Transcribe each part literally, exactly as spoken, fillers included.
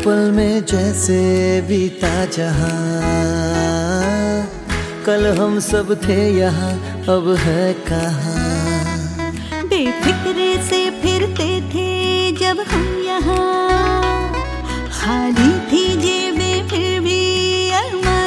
पल में जैसे बीता जहां, कल हम सब थे यहाँ अब है कहाँ। बेफिक्रे से फिरते थे जब हम यहाँ, खाली थी जेबें फिर भी अरमा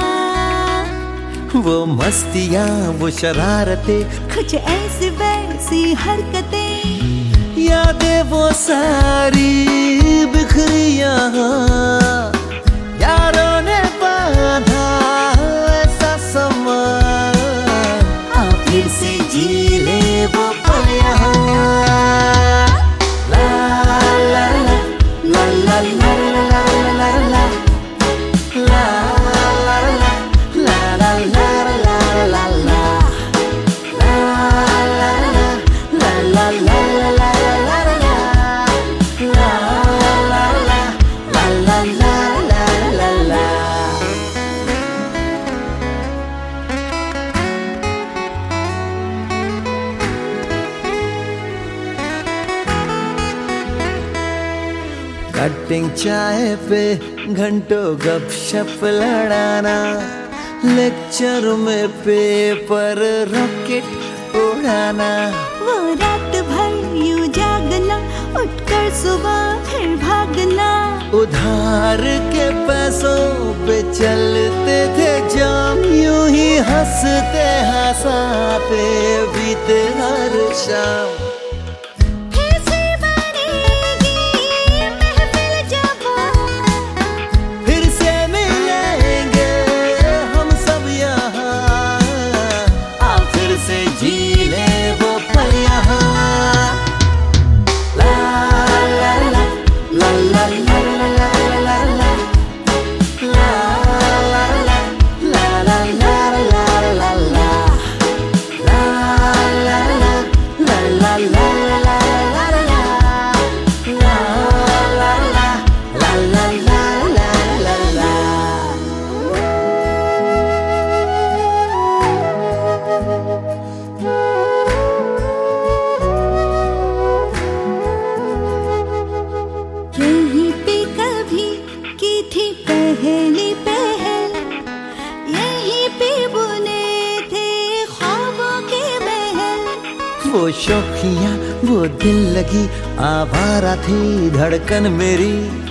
जवां। वो मस्तियाँ वो शरारतें, कुछ ऐसी वैसी हरकतें, यादें वो सारी बिखरी यहाँ। यारों ने बांधा ऐसा समा, आ फिर से जी ले वो पल यहाँ। ला ला ला ला ला ला ला ला ला ला कटिंग चाय पे घंटों गपशप लड़ाना, लेक्चर में पेपर रॉकेट उड़ाना। वो रात भर यूं जागना, उठकर सुबह फिर भागना। उधार के पैसों पे चलते थे जाम, यूं ही हंसते हंसाते बीते हर शाम। यहीं पे कभी की थी पहली पहल, यहीं पे बुने थे ख्वाबों के महल। वो शौकिया वो दिल लगी आवारा थी धड़कन मेरी,